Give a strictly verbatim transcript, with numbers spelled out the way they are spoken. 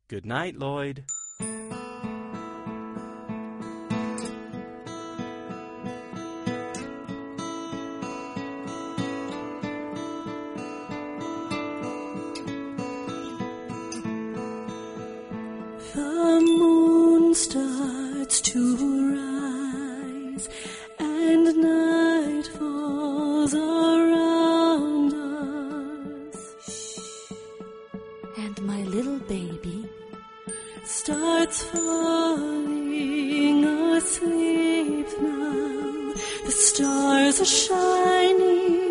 Good night, Lloyd. The moon starts to rise, and night falls around us. And my little baby starts falling asleep now. The stars are shining